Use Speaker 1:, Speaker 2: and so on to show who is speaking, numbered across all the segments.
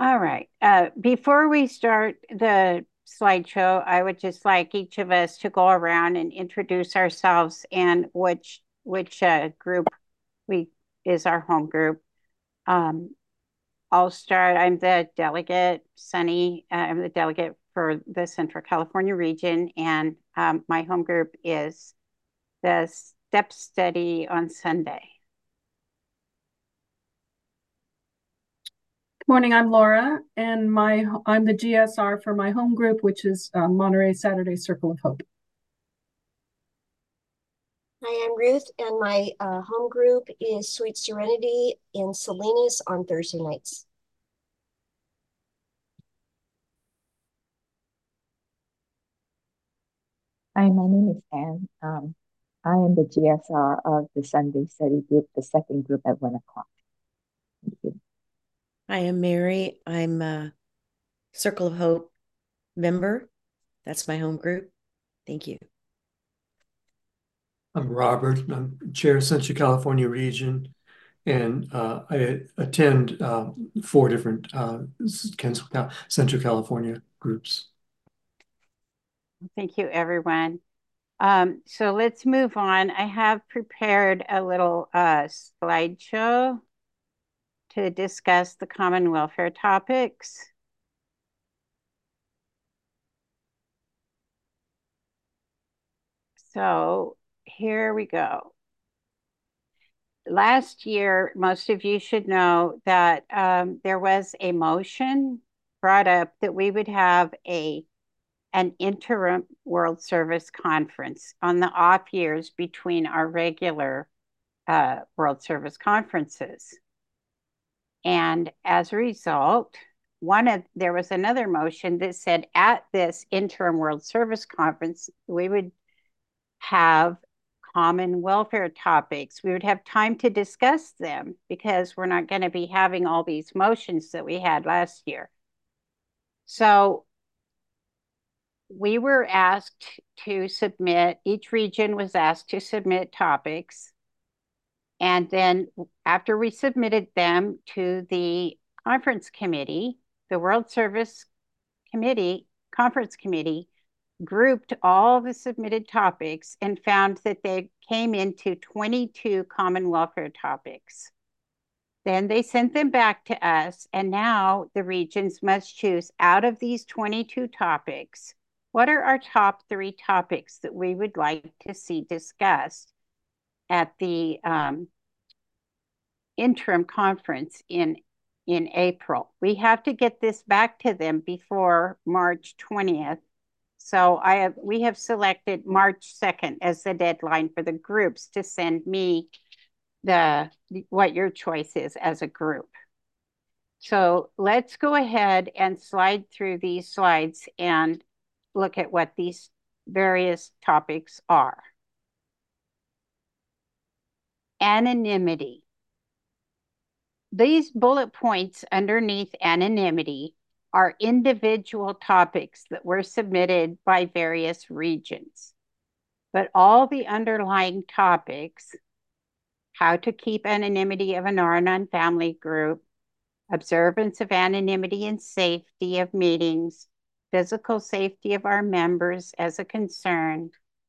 Speaker 1: All right. Before we start the slideshow, I would just like each of us to go around and introduce ourselves and which group we is our home group. Um, I'll start. I'm the delegate, Sunny. I'm the delegate for the Central California region, and my home group is the Step Study on Sunday.
Speaker 2: Morning, I'm Laura, and I'm the GSR for my home group, which is Monterey Saturday Circle of Hope.
Speaker 3: Hi, I'm Ruth, and my home group is Sweet Serenity in Salinas on Thursday nights.
Speaker 4: Hi, my name is Anne. I am the GSR of the Sunday Study Group, the second group at 1 o'clock. Thank you.
Speaker 5: I am Mary. I'm a Circle of Hope member. That's my home group. Thank you.
Speaker 6: I'm Robert. I'm Chair of Central California Region, and I attend 4 different Central California groups.
Speaker 1: Thank you, everyone. So let's move on. I have prepared a little slideshow to discuss the common welfare topics. So here we go. Last year, most of you should know that there was a motion brought up that we would have an interim World Service Conference on the off years between our regular World Service conferences. And as a result, there was another motion that said at this interim World Service Conference, we would have common welfare topics. We would have time to discuss them because we're not going to be having all these motions that we had last year. So we were asked to submit, each region was asked to submit topics. And then after we submitted them to the conference committee, the World Service Committee, Conference Committee, grouped all the submitted topics and found that they came into 22 common welfare topics. Then they sent them back to us, and now the regions must choose out of these 22 topics, what are our top 3 topics that we would like to see discussed at the interim conference in April. We have to get this back to them before March 20th. So we have selected March 2nd as the deadline for the groups to send me what your choice is as a group. So let's go ahead and slide through these slides and look at what these various topics are. Anonymity. These bullet points underneath anonymity are individual topics that were submitted by various regions. But all the underlying topics, how to keep anonymity of an R-non family group, observance of anonymity and safety of meetings, physical safety of our members as a concern,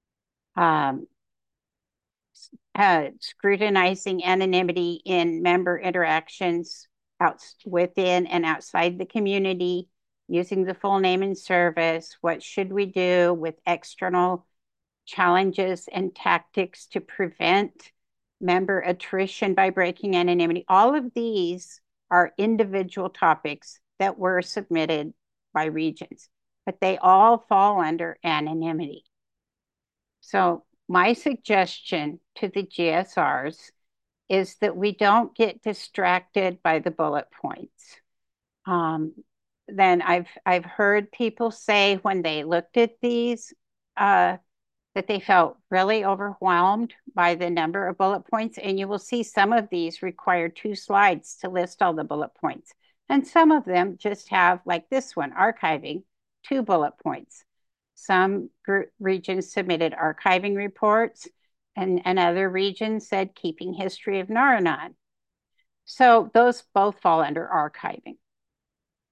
Speaker 1: scrutinizing anonymity in member interactions within and outside the community, using the full name and service, what should we do with external challenges and tactics to prevent member attrition by breaking anonymity. All of these are individual topics that were submitted by regions, but they all fall under anonymity. So my suggestion to the GSRs is that we don't get distracted by the bullet points. Then I've heard people say when they looked at these that they felt really overwhelmed by the number of bullet points, and you will see some of these require 2 slides to list all the bullet points, and some of them just have, like this one, archiving, 2 bullet points. Some regions submitted archiving reports, and another region said keeping history of Naranon. So those both fall under archiving.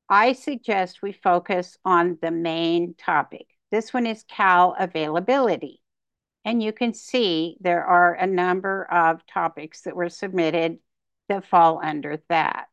Speaker 1: I suggest we focus on the main topic. This one is Cal availability. And you can see there are a number of topics that were submitted that fall under that.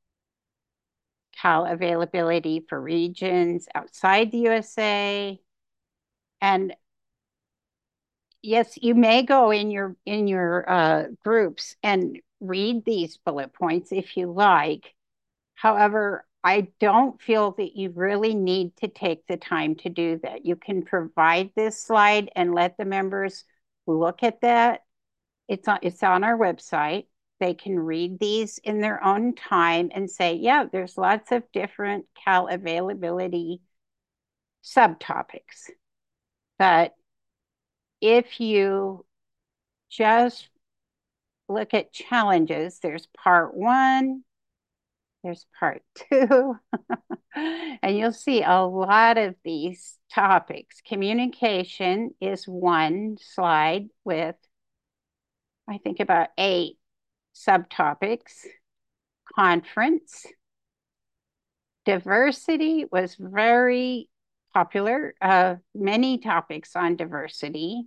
Speaker 1: Cal availability for regions outside the USA. And yes, you may go in your groups and read these bullet points if you like. However, I don't feel that you really need to take the time to do that. You can provide this slide and let the members look at that. It's on our website. They can read these in their own time and say, yeah, there's lots of different Cal availability subtopics. But if you just look at challenges, there's part one, there's part two, and you'll see a lot of these topics. Communication is one slide with, I think, about 8 subtopics. Conference. Diversity was very popular, many topics on diversity.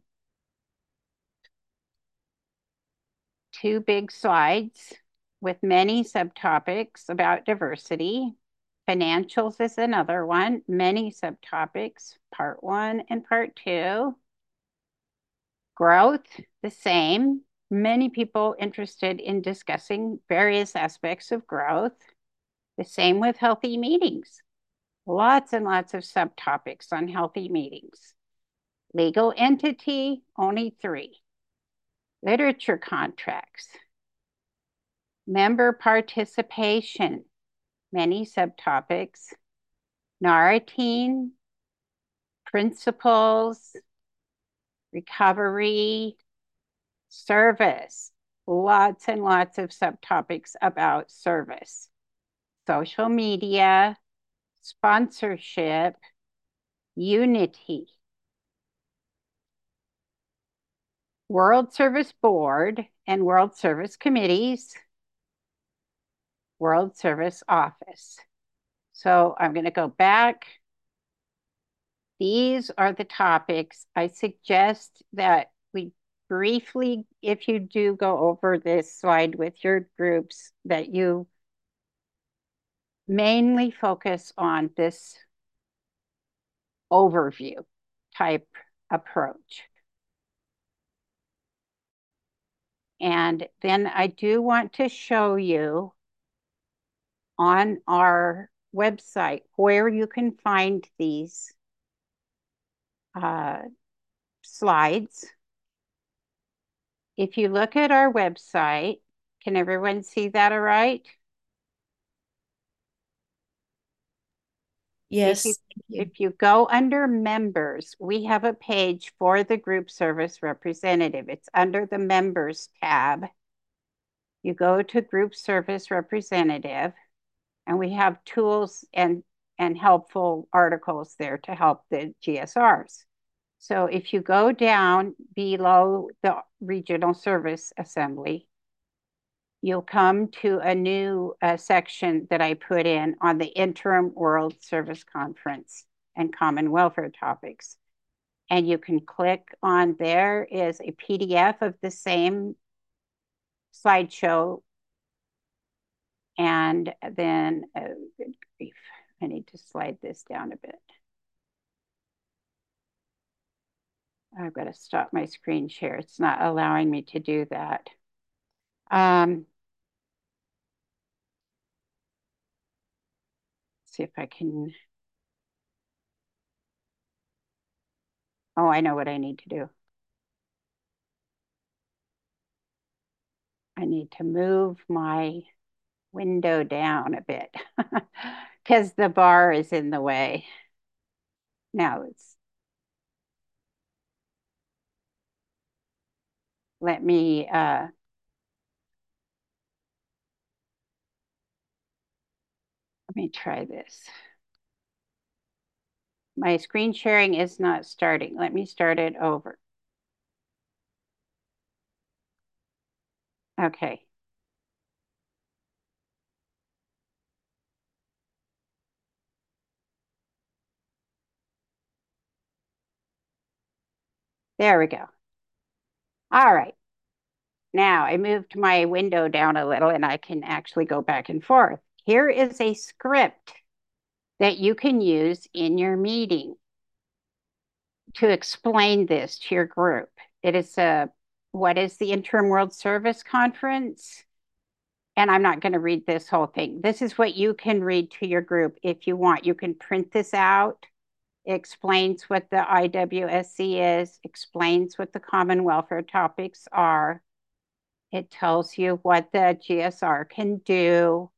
Speaker 1: 2 big slides with many subtopics about diversity. Financials is another one, many subtopics, part 1 and part 2. Growth, the same, many people interested in discussing various aspects of growth. The same with healthy meetings. Lots and lots of subtopics on healthy meetings. Legal entity, only 3. Literature contracts. Member participation, many subtopics. Narrative, principles, recovery, service. Lots and lots of subtopics about service. Social media, sponsorship, unity. World Service Board and World Service Committees, World Service Office. So I'm going to go back. These are the topics. I suggest that we briefly, if you do go over this slide with your groups, that you mainly focus on this overview type approach. And then I do want to show you on our website where you can find these slides. If you look at our website, can everyone see that all right?
Speaker 5: Yes.
Speaker 1: If you go under members, we have a page for the group service representative. It's under the members tab. You go to group service representative, and we have tools and helpful articles there to help the GSRs. So if you go down below the regional service assembly, you'll come to a new section that I put in on the interim World Service Conference and common welfare topics. And you can click on, there is a PDF of the same slideshow. And then, oh, good grief, I need to slide this down a bit. I've got to stop my screen share. It's not allowing me to do that. See if I can. Oh, I know what I need to do. I need to move my window down a bit because the bar is in the way. Now let me try this. My screen sharing is not starting. Let me start it over. Okay. There we go. All right. Now I moved my window down a little and I can actually go back and forth. Here is a script that you can use in your meeting to explain this to your group. It is what is the Interim World Service Conference? And I'm not going to read this whole thing. This is what you can read to your group if you want. You can print this out. It explains what the IWSC is, explains what the common welfare topics are. It tells you what the GSR can do.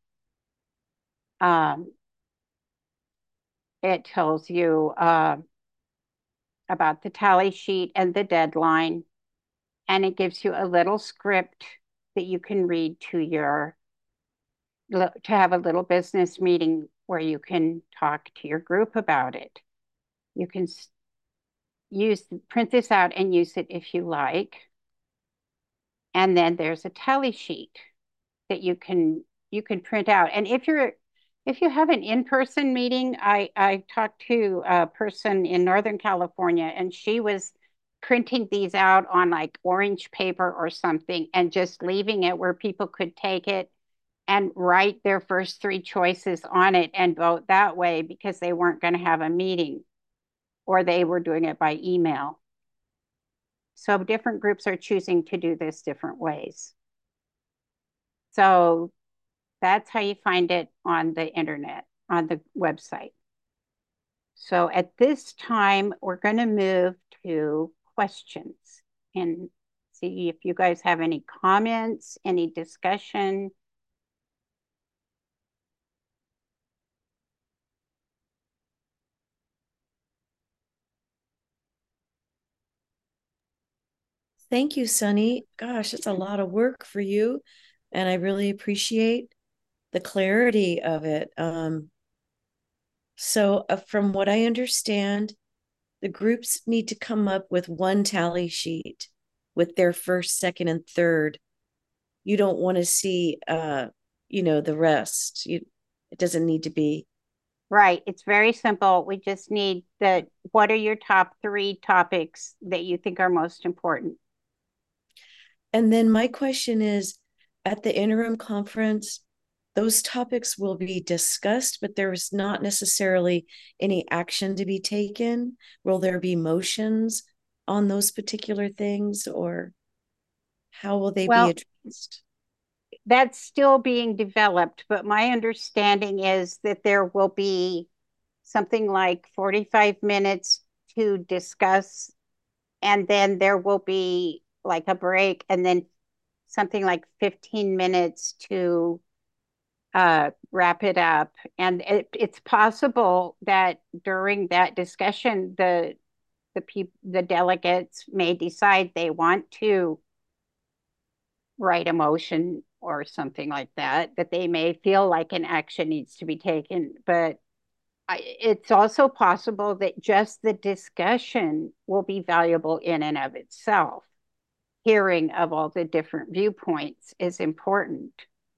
Speaker 1: It tells you about the tally sheet and the deadline. And it gives you a little script that you can read to have a little business meeting where you can talk to your group about it. You can print this out and use it if you like. And then there's a tally sheet that you can print out. And if you have an in-person meeting, I talked to a person in Northern California, and she was printing these out on like orange paper or something and just leaving it where people could take it and write their first three choices on it and vote that way because they weren't going to have a meeting or they were doing it by email. So different groups are choosing to do this different ways. So that's how you find it on the internet, on the website. So at this time, we're going to move to questions and see if you guys have any comments, any discussion.
Speaker 5: Thank you, Sunny. Gosh, it's a lot of work for you, and I really appreciate the clarity of it. So, from what I understand, the groups need to come up with one tally sheet with their first, second, and third. You don't want to see, the rest. It doesn't need to be.
Speaker 1: Right. It's very simple. We just need what are your top three topics that you think are most important?
Speaker 5: And then my question is, at the interim conference, those topics will be discussed, but there's not necessarily any action to be taken. Will there be motions on those particular things, or how will they be
Speaker 1: Well,
Speaker 5: addressed?
Speaker 1: that's still being developed, but my understanding is that there will be something like 45 minutes to discuss, and then there will be like a break, and then something like 15 minutes to wrap it up. And it's possible that during that discussion, the delegates may decide they want to write a motion or something like that, that they may feel like an action needs to be taken. But it's also possible that just the discussion will be valuable in and of itself. Hearing of all the different viewpoints is important.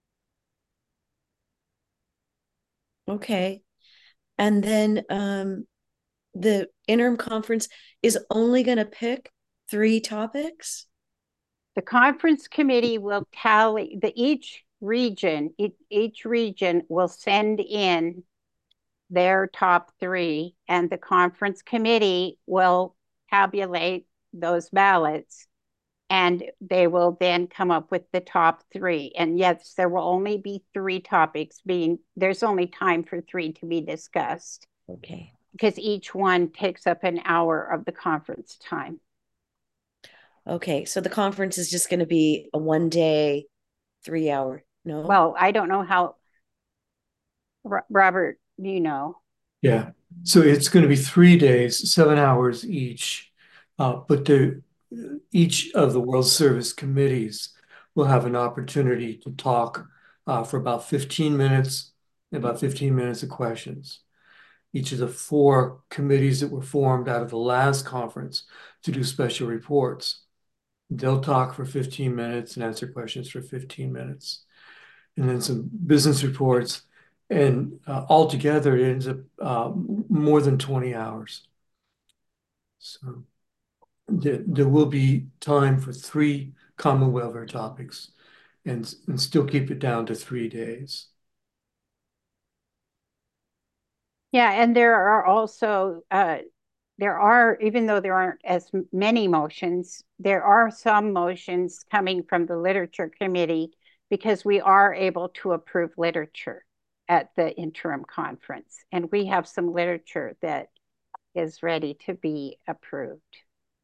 Speaker 5: Okay. And then the interim conference is only going to pick 3 topics?
Speaker 1: The conference committee will tally each region will send in their top 3, and the conference committee will tabulate those ballots, and they will then come up with the top 3. And yes, there will only be 3 topics there's only time for 3 to be discussed.
Speaker 5: Okay.
Speaker 1: Because each one takes up an hour of the conference time.
Speaker 5: Okay, so the conference is just going to be a 1-day, 3-hour. No?
Speaker 1: Well, I don't know how, Robert, do you know?
Speaker 6: Yeah. So it's going to be 3 days, 7 hours each. But each of the World Service committees will have an opportunity to talk for about 15 minutes, about 15 minutes of questions. Each of the 4 committees that were formed out of the last conference to do special reports, they'll talk for 15 minutes and answer questions for 15 minutes. And then some business reports. And altogether, it ends up more than 20 hours. So there will be time for 3 common welfare topics and still keep it down to 3 days.
Speaker 1: Yeah, and there are also even though there aren't as many motions, there are some motions coming from the literature committee because we are able to approve literature at the interim conference. And we have some literature that is ready to be approved.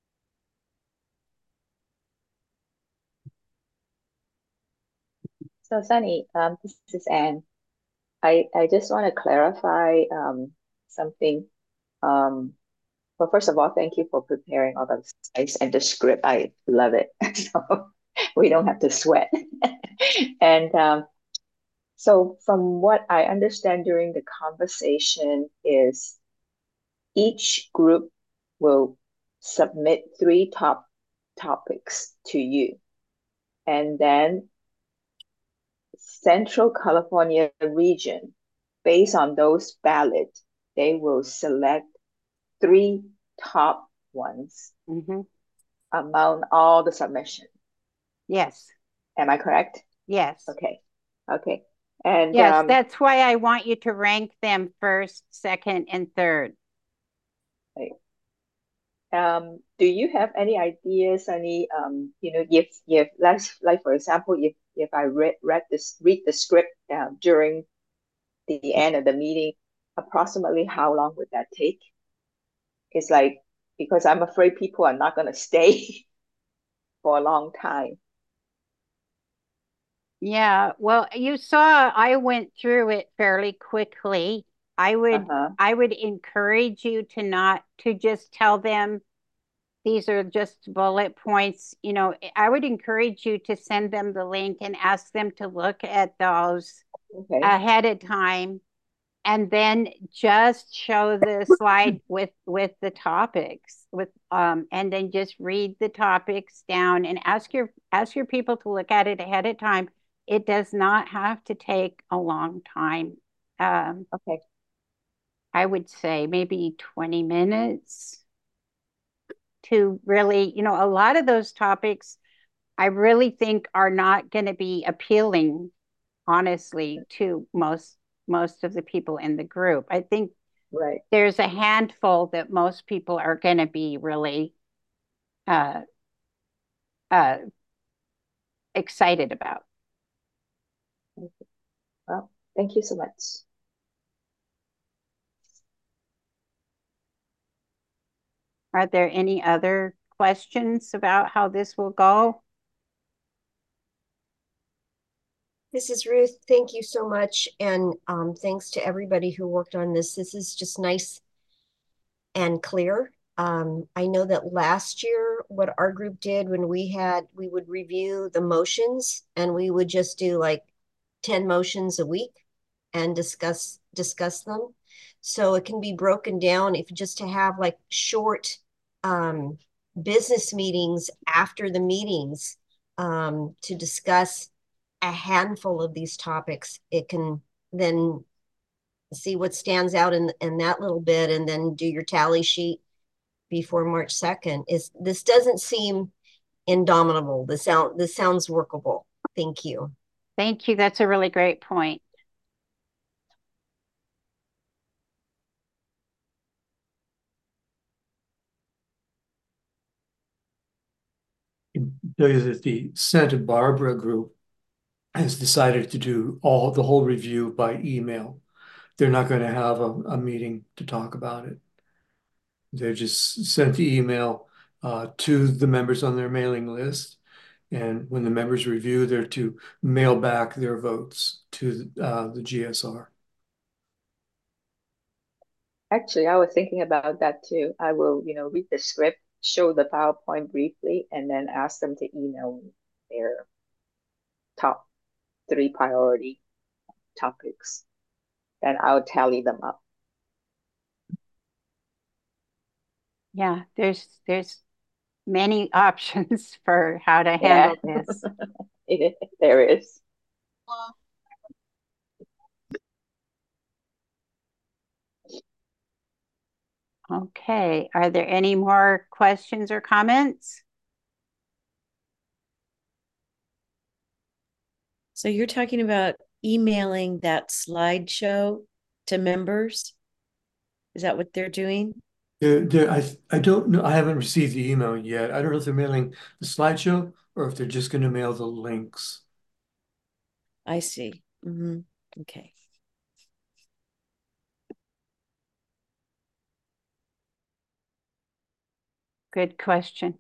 Speaker 4: So Sunny, this is Anne. I just want to clarify something. Well, first of all, thank you for preparing all the slides and the script. I love it. So we don't have to sweat. And so from what I understand during the conversation is each group will submit 3 topics to you. And then Central California region, based on those ballots, they will select 3 top ones
Speaker 1: Mm-hmm.
Speaker 4: among all the submission.
Speaker 1: Yes.
Speaker 4: Am I correct?
Speaker 1: Yes.
Speaker 4: Okay. Okay. And
Speaker 1: yes, that's why I want you to rank them first, second, and third.
Speaker 4: right. Do you have any ideas, any if like for example, if I read the script during the end of the meeting, approximately how long would that take? It's like because I'm afraid people are not going to stay for a long time.
Speaker 1: Yeah, well, you saw I went through it fairly quickly. I would
Speaker 4: Uh-huh.
Speaker 1: I would encourage you to not to just tell them these are just bullet points. You know, I would encourage you to send them the link and ask them to look at those
Speaker 4: Okay.
Speaker 1: ahead of time and then just show the slide with the topics and then just read the topics down and ask your people to look at it ahead of time. It does not have to take a long time.
Speaker 4: Okay.
Speaker 1: I would say maybe 20 minutes to really, you know, a lot of those topics I really think are not going to be appealing, honestly, to most of the people in the group. I think
Speaker 4: Right.
Speaker 1: there's a handful that most people are going to be really uh, uh, excited about.
Speaker 4: Well, thank you so much.
Speaker 1: Are there any other questions about how this will go?
Speaker 3: This is Ruth. Thank you so much. And thanks to everybody who worked on this. This is just nice and clear. I know that last year, what our group did when we would review the motions and we would just do like 10 motions a week and discuss them. So it can be broken down if just to have like short business meetings after the meetings to discuss a handful of these topics. It can then see what stands out in that little bit and then do your tally sheet before March 2nd. This doesn't seem indomitable. This sounds workable. Thank you.
Speaker 1: Thank you. That's a really great point.
Speaker 6: I can tell you that the Santa Barbara group has decided to do the whole review by email. They're not going to have a meeting to talk about it. They just sent the email to the members on their mailing list. And when the members review, they're to mail back their votes to the GSR.
Speaker 4: Actually, I was thinking about that too. I will, read the script, show the PowerPoint briefly, and then ask them to email me their top 3 priority topics. Then I'll tally them up.
Speaker 1: Yeah, there's many options for how to
Speaker 4: Yeah,
Speaker 1: handle this.
Speaker 4: there is.
Speaker 1: Okay, are there any more questions or comments?
Speaker 5: So you're talking about emailing that slideshow to members? Is that what they're doing?
Speaker 6: I don't know. I haven't received the email yet. I don't know if they're mailing the slideshow or if they're just going to mail the links.
Speaker 5: I see. Mm-hmm. Okay.
Speaker 1: Good question.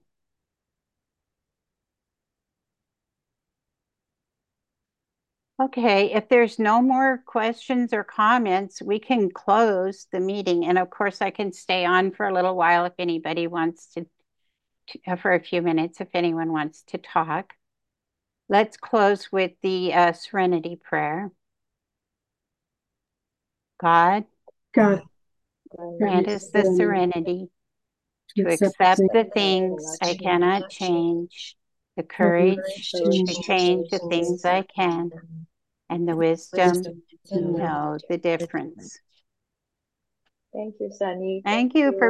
Speaker 1: Okay, if there's no more questions or comments, we can close the meeting. And of course, I can stay on for a little while if anybody wants to for a few minutes, if anyone wants to talk. Let's close with the serenity prayer. God,
Speaker 2: God,
Speaker 1: grant us the serenity to accept the things I cannot change, the courage to change the things I can, and the wisdom to know the difference.
Speaker 4: Thank you, Sunny.
Speaker 1: Thank you for